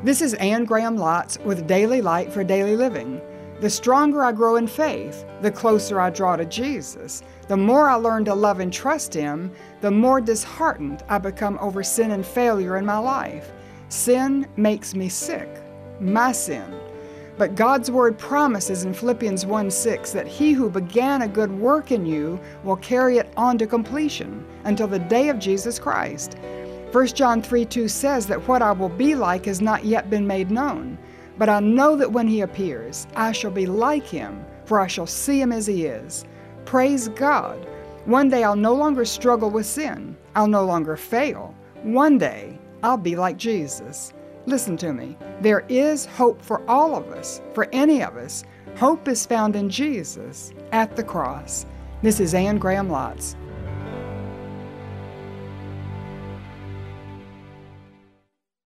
This is Anne Graham Lotz with Daily Light for Daily Living. The stronger I grow in faith, the closer I draw to Jesus. The more I learn to love and trust Him, the more disheartened I become over sin and failure in my life. Sin makes me sick, my sin. But God's Word promises in Philippians 1:6 that He who began a good work in you will carry it on to completion until the day of Jesus Christ. 1 John 3:2 says that what I will be like has not yet been made known. But I know that when He appears, I shall be like Him, for I shall see Him as He is. Praise God! One day I'll no longer struggle with sin. I'll no longer fail. One day I'll be like Jesus. Listen to me. There is hope for all of us, for any of us. Hope is found in Jesus at the cross. This is Anne Graham Lotz.